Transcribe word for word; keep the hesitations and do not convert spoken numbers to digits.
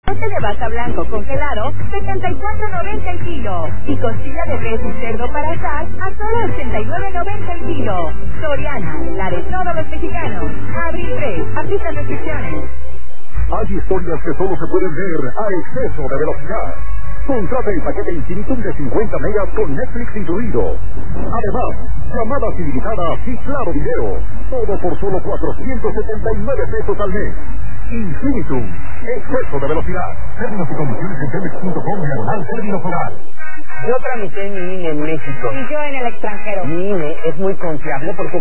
Este de vaca blanco congelado, setenta y cuatro noventa el kilo. Y costilla de res y cerdo para asar a solo ochenta y nueve noventa el kilo. Soriana, la de todos los mexicanos. Abril tres, aplica restricciones. Hay historias que solo se pueden ver a exceso de velocidad. Contrata el paquete Infinitum de cincuenta megas con Netflix incluido. Además, llamadas ilimitadas y claro video. Todo por solo cuatrocientos setenta y nueve pesos al mes. Infinitum, exceso de velocidad. Términos y condiciones en telmex punto com diagonal término solar. Yo tramité mi I N E en México. Y yo en el extranjero. Mi I N E es muy confiable porque